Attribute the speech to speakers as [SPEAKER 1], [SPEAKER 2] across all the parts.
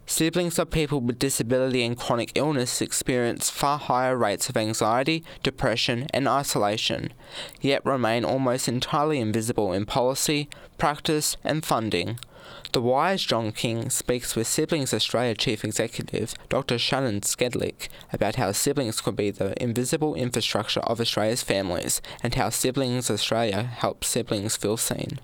[SPEAKER 1] Siblings of people with disability and chronic illness experience far higher rates of anxiety, depression, and isolation, yet remain almost entirely invisible in policy, practice, and funding. The Wise John King speaks with Siblings Australia Chief Executive Dr. Shannon Skedlick about how siblings could be the invisible infrastructure of Australia's families and how Siblings Australia helps siblings feel seen.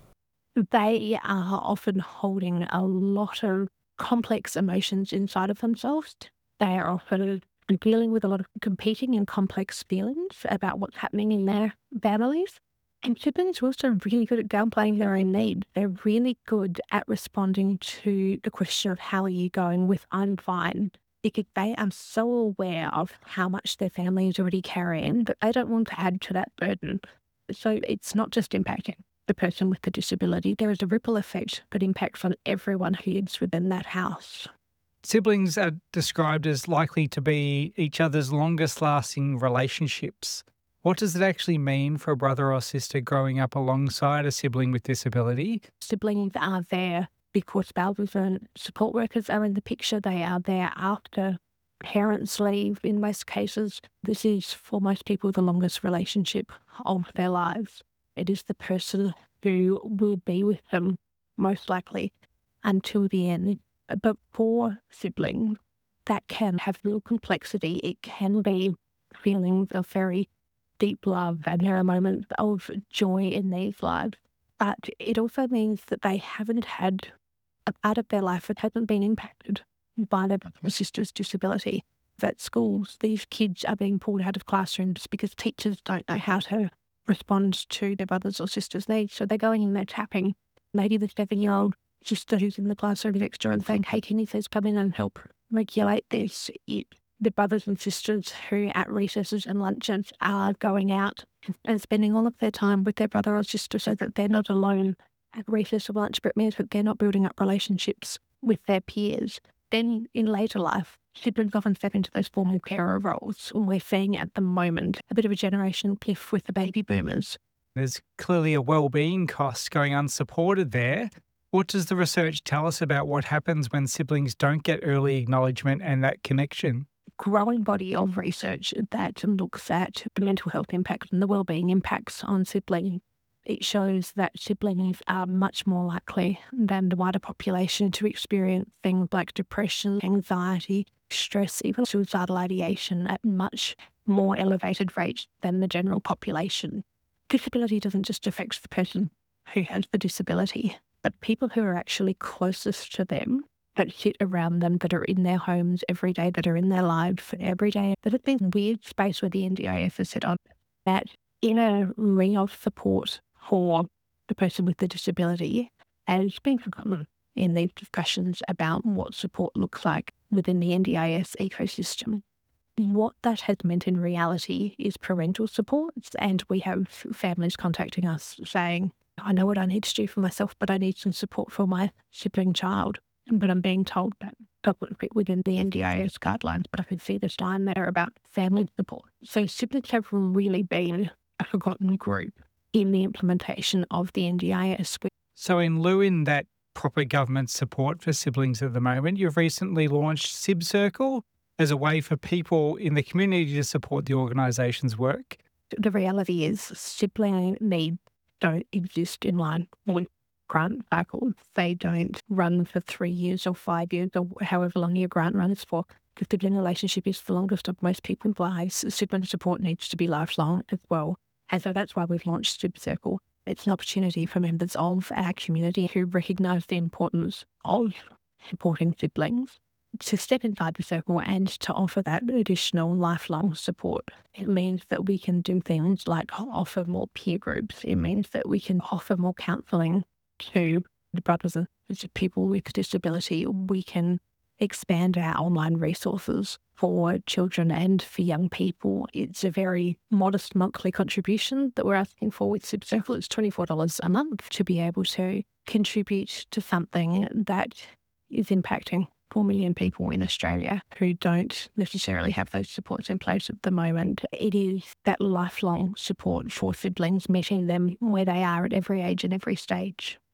[SPEAKER 2] They are often holding a lot of complex emotions inside of themselves. They are often dealing with a lot of competing and complex feelings about what's happening in their families. And siblings are also really good at downplaying their own needs. They're really good at responding to the question of how are you going with I'm fine, because they are so aware of how much their family is already carrying that they don't want to add to that burden. So it's not just impacting the person with the disability. There is a ripple effect that impacts on everyone who lives within that house.
[SPEAKER 3] Siblings are described as likely to be each other's longest lasting relationships. What does it actually mean for a brother or sister growing up alongside a sibling with disability?
[SPEAKER 2] Siblings are there because spouses and support workers are in the picture. They are there after parents leave in most cases. This is, for most people, the longest relationship of their lives. It is the person who will be with them, most likely, until the end. But for siblings, that can have real complexity. It can be feelings of very deep love, and there are moments of joy in these lives. But it also means that they haven't had a part of their life that hasn't been impacted by their brother or sister's disability. At schools, these kids are being pulled out of classrooms because teachers don't know how to respond to their brothers or sisters' needs. So they're going in there tapping maybe the 7-year-old sister who's in the classroom next door and saying, hey, can you please come in and help regulate this? The brothers and sisters who at recesses and lunches are going out and spending all of their time with their brother or sister so that they're not alone at recess or lunch, but it means that they're not building up relationships with their peers. Then in later life, siblings often step into those formal carer roles. We're seeing at the moment a bit of a generation cliff with the baby boomers.
[SPEAKER 3] There's clearly a well-being cost going unsupported there. What does the research tell us about what happens when siblings don't get early acknowledgement and that connection?
[SPEAKER 2] Growing body of research that looks at the mental health impacts and the wellbeing impacts on siblings. It shows that siblings are much more likely than the wider population to experience things like depression, anxiety, stress, even suicidal ideation at much more elevated rates than the general population. Disability doesn't just affect the person who has the disability, but people who are actually closest to them, that sit around them, that are in their homes every day, that are in their lives every day. That has been a weird space where the NDIS has set on that inner ring of support for the person with the disability has been forgotten in these discussions about what support looks like within the NDIS ecosystem. What that has meant in reality is parental support, and we have families contacting us saying, I know what I need to do for myself, but I need some support for my sibling child. But I'm being told that doesn't fit within the NDIS guidelines, but I can see the sign there about family support. So siblings have really been a forgotten group in the implementation of the NDIS.
[SPEAKER 3] So in lieu in that proper government support for siblings at the moment, you've recently launched Sib Circle as a way for people in the community to support the organisation's work.
[SPEAKER 2] The reality is sibling needs don't exist in line with grant cycles. They don't run for 3 years or 5 years or however long your grant runs for. The sibling relationship is the longest of most people's lives. Sibling support needs to be lifelong as well. And so that's why we've launched Sib Circle. It's an opportunity for members of our community who recognise the importance of supporting siblings to step inside the circle and to offer that additional lifelong support. It means that we can do things like offer more peer groups. It means that we can offer more counselling to the brothers and people with disability. We can expand our online resources for children and for young people. It's a very modest monthly contribution that we're asking for with Sib Circle. It's $24 a month to be able to contribute to something that is impacting 4 million people in Australia who don't necessarily have those supports in place at the moment. It is that lifelong support for siblings, meeting them where they are at every age and every stage.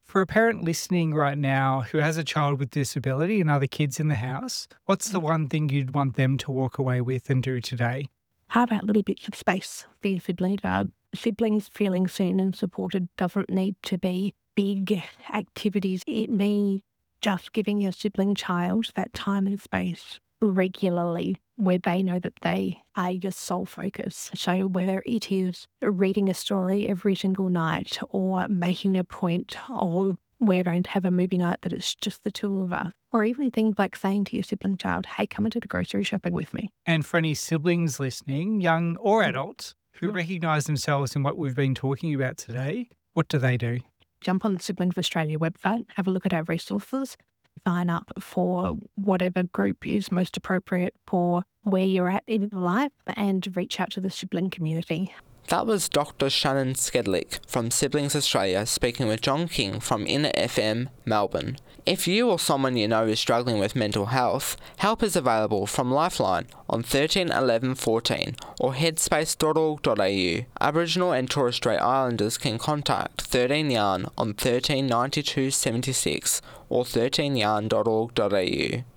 [SPEAKER 3] For a parent listening right now who has a child with disability and other kids in the house, what's the one thing you'd want them to walk away with and do today?
[SPEAKER 2] Carve out little bits of space for your siblings. Siblings feeling seen and supported doesn't need to be big activities. It means just giving your sibling child that time and space regularly where they know that they are your sole focus. So whether it is reading a story every single night or making a point of we're going to have a movie night that it's just the two of us, or even things like saying to your sibling child, hey, come into the grocery shopping with me.
[SPEAKER 3] And for any siblings listening, young or adults, who recognise themselves in what we've been talking about today, what do they do?
[SPEAKER 2] Jump on the Siblings Australia website, have a look at our resources, sign up for whatever group is most appropriate for where you're at in life, and reach out to the sibling community.
[SPEAKER 1] That was Dr. Shannon Skedlick from Siblings Australia speaking with John King from Inner FM, Melbourne. If you or someone you know is struggling with mental health, help is available from Lifeline on 13 11 14 or headspace.org.au. Aboriginal and Torres Strait Islanders can contact 13 Yarn on 13 92 76 or 13yarn.org.au.